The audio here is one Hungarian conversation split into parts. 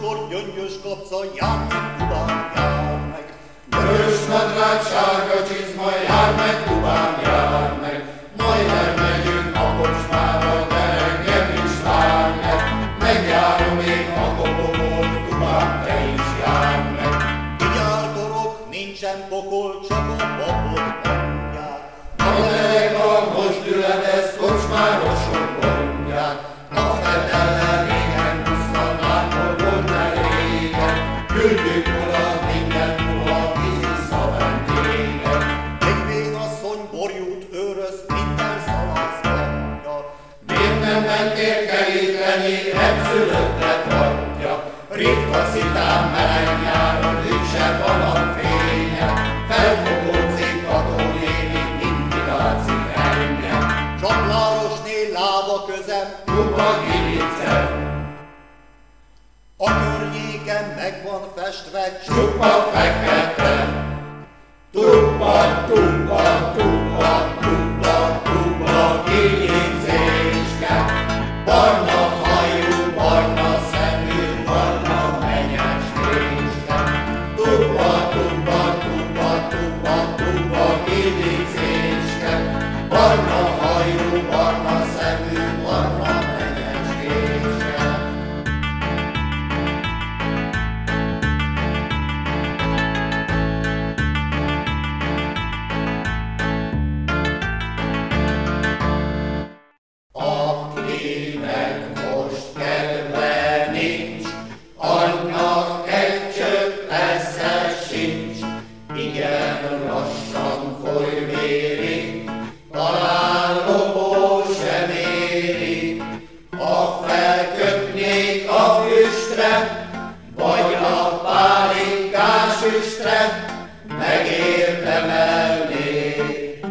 Jóskor, gyöngyös kapca, jár meg, Dubám, jár meg. Vörös nadrág, sárga csizma, jár meg, Dubám, jár meg. Majd elmegyünk a kocsmára, de engem is vár meg. Megjárom én a kopogót, Dubám, te is jár meg. Vigyártorok, nincsen pokol, csak a babot mondják. A delega most üledez, kocsmárosok mondják. A fedellel régen busztanárkor volt meg régen. Küldjük oda minden puha, vízisza vendéget. Egy vénasszony borjút őröz, minden szalasztanja. Miért nem mentél keríteni, egyszülöttet adja. Ritka szitán meleg nyáron, őse van a fénye. Felfogózik a tónéni, mint kilátszik engem. Csaplárosné lába közem, Csupa gilice, a környéken meg van festve, csupa fekete. Tupa, tupa, tupa, tupa, tupa, gilicéske. Barna hajú, barna szemű, barna menyeskéske. Tupa, tupa, tupa, tupa, tupa, gilicéske. Barna hajú, barna szemű, barna menyeskéske. Akinek most kedve nincs, annak egy csöpp esze sincs. Igen lassan foly vérig, talán lobó sem éri. Ha felköpnék a füstre, vagy a pálinkás üstre, megérdemelnék,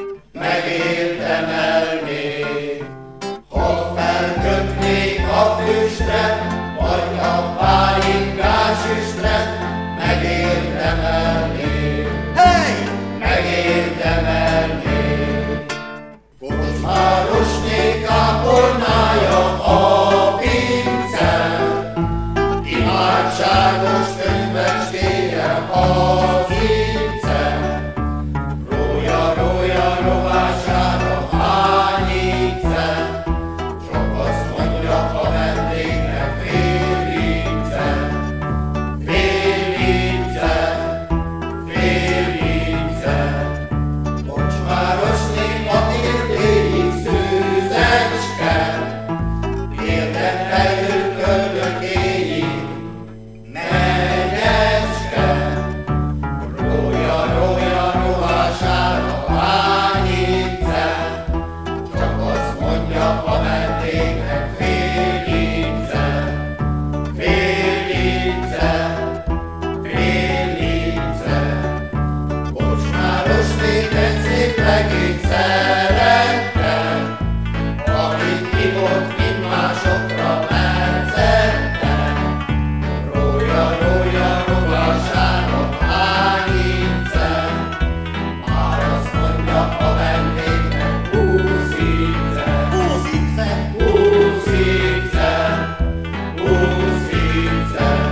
megérdemelnék. Ha felköpnék a füstre, vagy a pálinkás üstre, megérdemelnék, hey! megérdemelnék. Kocsmárosné kápolnája a pince, imádságos könyvecskéje az ince. Rója, rója, rovására hány íze, csak azt mondja a vendégnek fél íze. Fél íze, fél íze. Kocsmárosné Matildéig szűzecske, érden fejül köldökéig menyecske. Rója, rója, rovására hány íze, csak azt mondja a vendégnek fél íze. Fél íze, fél íze. Kocsmárosné egy szép legényt szerettem, akit hívott, mint másokra megszettem. Rója, rója, rovására hány íze, már azt mondja a vendégnek 20 íze. 20 íze! 20 íze, 20 íze.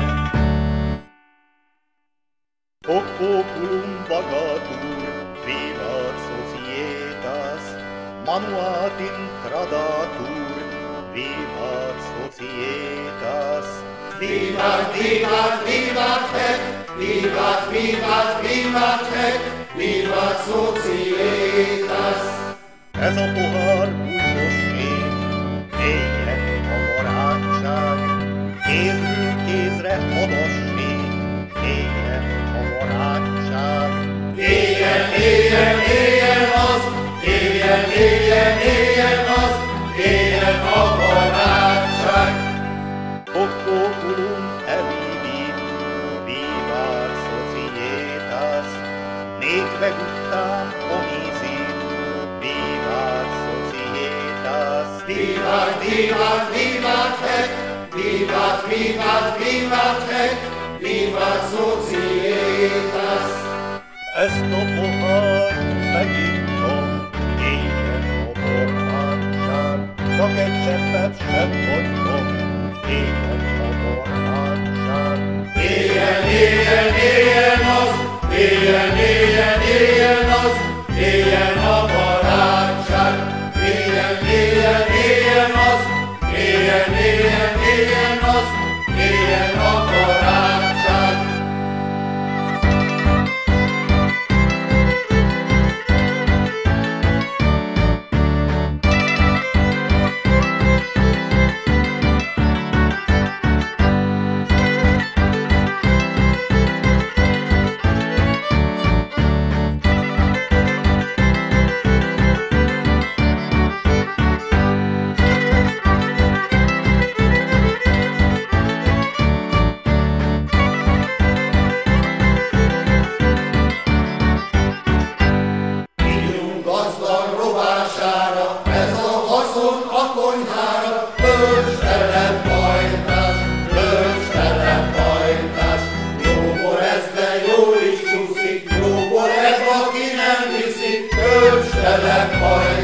Hoc populum vagatur, vivat societas, manuat intradatur, vivat societas. Vivat, vivat, vivat hec, vivat, vivat, vivat hec, vivat societas. Ez a pohár bújtosség, éljen a barátság, kézről kézre hadasség, éljen a barátság. Éljen, éljen, éljen az, éljen, éljen, éljen az, éljen a barátság. Hoc populum elivit, vivat societas, nec veguttam homisit, vivat societas. Vivat, vivat, vivat hec, vivat, vivat, vivat hec, vivat societas. Ezt a pohár meginnom, éljen a barátság, csak egy cseppet sem hagyom, éljen a barátság. Szerelem baj